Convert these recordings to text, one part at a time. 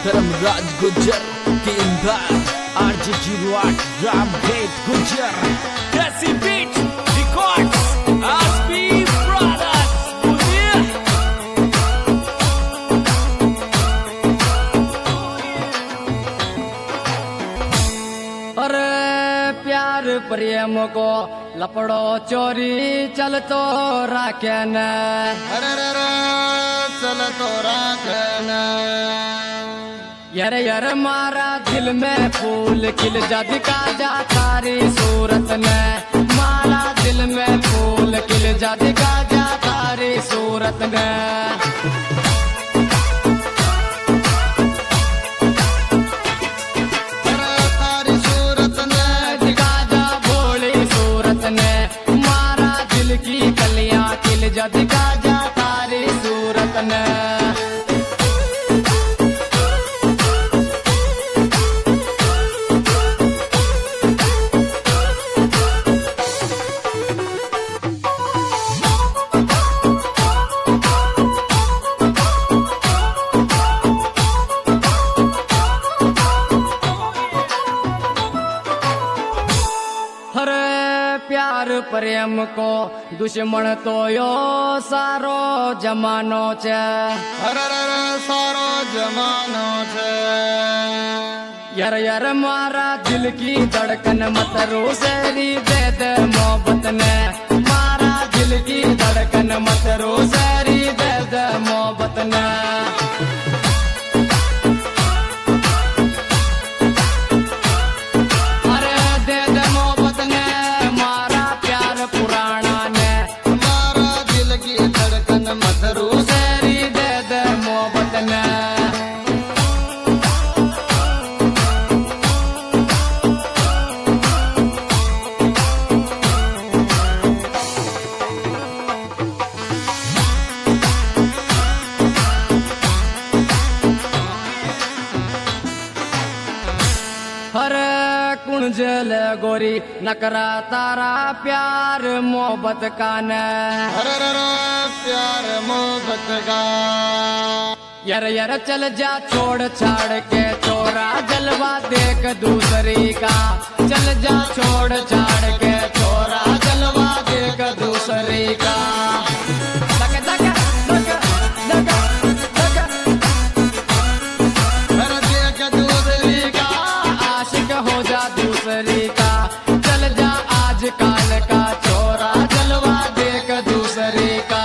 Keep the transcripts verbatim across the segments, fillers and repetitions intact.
धर्मराज गुज्जर तीन भाई RJ zero आठ राम गेट गुज्जर देसी बीट रिकॉर्ड्स आसपी ब्रदर्स बुझिए। अरे प्यार प्रेम को लपड़ो चोरी चल तो राखे न, अरे रे रे चल तो राखे न। यार यार मारा दिल में फूल खिल जा दिखा जा तारी सूरत ने, मारा दिल में फूल खिल जा दिखा जा तारी सूरत ने। तारी सूरत ने दिखा जा भोली सूरत ने, मारा दिल की कलियां खिल जा दिखा जा तारी सूरत ने। प्यार प्रेम को दुश्मन तो यो सारो जमानो छे, अरे रे रे सारो जमानो छे। यार यार मारा दिल की धड़कन मत रोसेरी दे दे मोहब्बत ने, मारा दिल की धड़कन मत रोसेरी दे दे मोहब्बत ने। कुंजल गोरी नकरा तारा प्यार मोहब्बत का न, अरे रे रे प्यार मोहब्बत का। यार यार चल जा छोड़ छाड़ के छोरा जलवा देख दूसरी का, चल जा छोड़ छाड़ के छोरा जलवा देख दूसरी का। दक दक दक दक दक अरे देख दूसरी का, आशिक हो जा दूसरी का, चल जा आज काल का छोरा जलवा देख दूसरी का।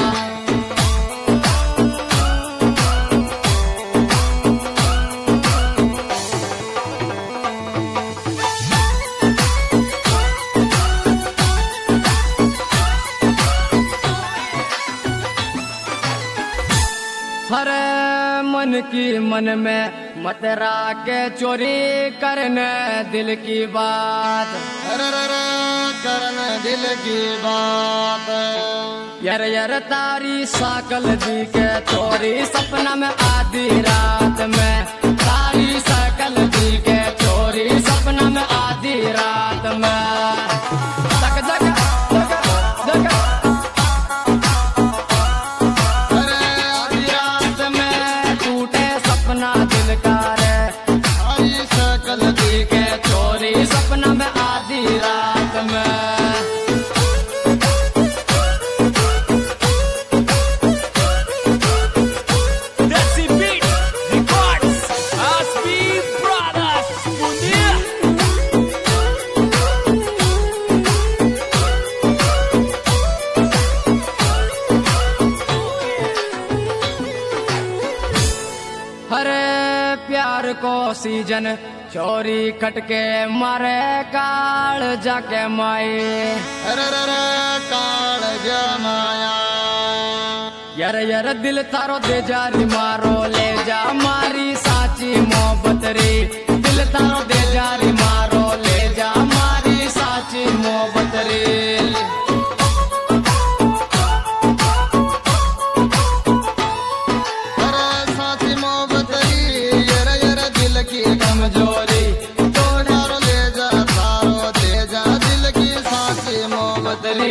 हर मन की मन में मत राके चोरी करने दिल की बात, अरे रे रे करने दिल की बात। यार यार तारी साकल दी के चोरी सपना में आधी रात में, तारी साकल दी के चोरी सपना में आधी रात में। दक दक दक दक दिल का रे आई सकल दी के चोरी सपना में आधी रात में। देसी बीट रिकॉर्ड्स आसपी ब्रदर्स बुझिए। हरे प्यार को सीजन चोरी खटके मारे काल जाके माए, अरे रे रे काल जमाया। यार यार दिल तारो दे जारी मारो ले जा मारी साची मोहब्बत रे, दिल तारो दे जारी मारो ले जा मारी साची मोहब्बत रे। कमजोरी तोड़ारो ले जा तारो दे जा दिल की साची मोहब्बत रे।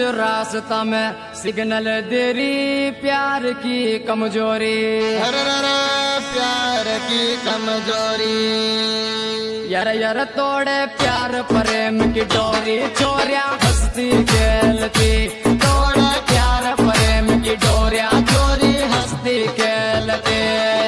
रास्ता में सिग्नल देरी प्यार की कमजोरी। हर हर प्यार की कमजोरी। यार यार तोड़े प्यार प्रेम की डोरी चोरिया हंसती खेलती। तोड़े प्यार प्रेम की डोरिया चोरी हंसती खेलती।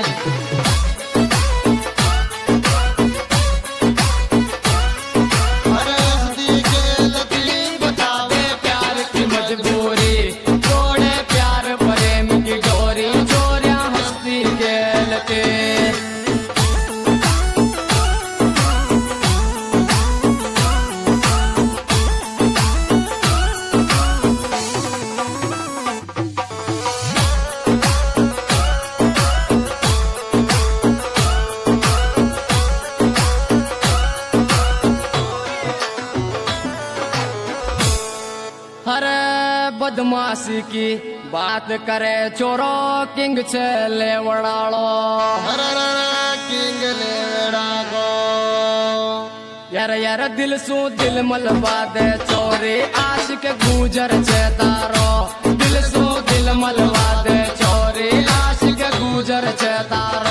बदमाशी की बात करे चोरो किंग छे वड़ालो। हर हर किंग लेवड़ाको। यार यार दिल सू दिल मलबा दे चोरी आशिक गुजर छे तारो। दिल सू दिल मलबा दे चोरी आशिक गुजर छे तारो।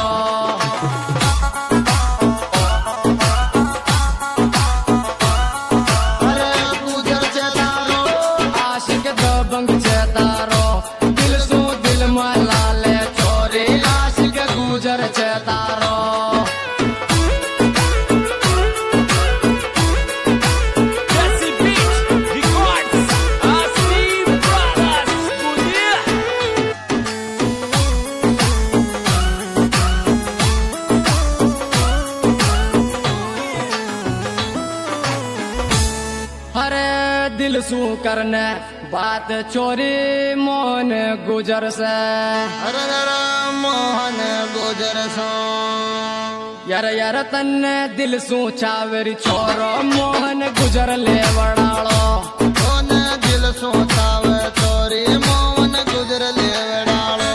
दिल सू करने बात चोरी मोहन गुजर से। हर हर मोहन गुजर सो। यार यार तन्ने दिल सू चावरी छोरो मोहन गुजर ले वड़ालो। मोहन दिल सू चावे चोरी मोहन गुजर ले वड़ालो।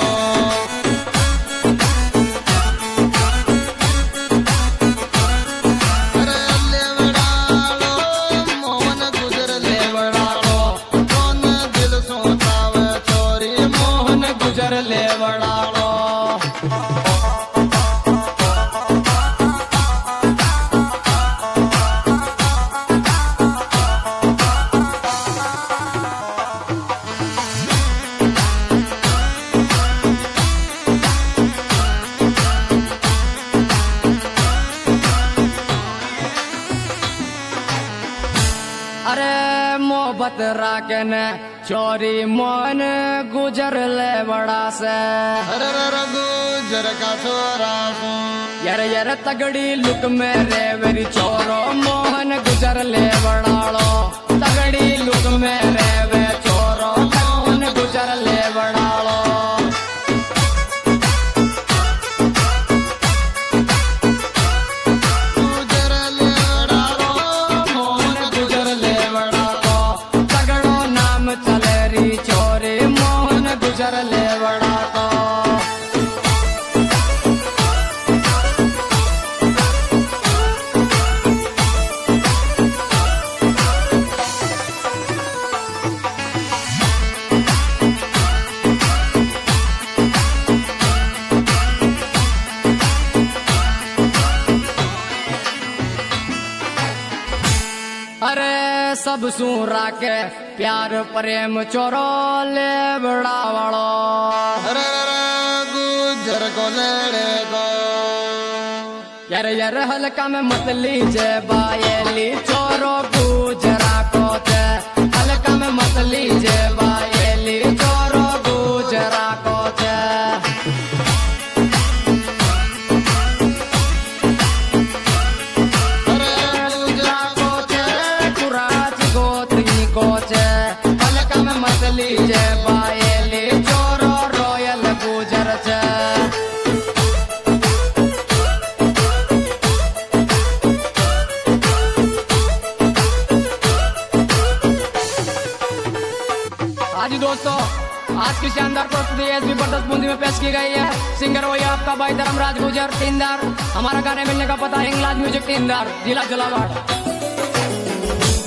गुजर ले वड़ालो। अरे मोहब्बत राकने चोरी मोहन गुजर ले बड़ा से। हर हर गुजर का छोरा सो। यार यार तगड़ी लुक में रे वेरी चोरो मोहन गुजर ले बड़ालो। तगड़ी लुक में रे वे चोरो मोहन गुजर ले बड़ालो। गुजर ले बड़ालो मोहन गुजर ले बड़ालो। तगड़ो नाम चले री चोरी मोहन गुजर ले बड़ालो। अरे सब सूरा के प्यार प्रेम चोरो ले बड़ा वालो। हर हर गुजर को लेड़े को। यार यार हल्का में मत लीजे बायली चोरो गुजरा को थे। हल्का में मत लीजे बायली चोरो गुजरा को थे। लीजे बायली चोरो रोयल गुजर छे। आज दोस्तों आज की शानदार प्रस्तुति एसबी ब्रदर्स बूंदी में पेश की गई है। सिंगर वही आपका भाई धर्मराज गुजर तीनदार। हमारा गाने मिलने का पता हिंगलाज म्यूजिक तीनदार जिला जलालाबाद।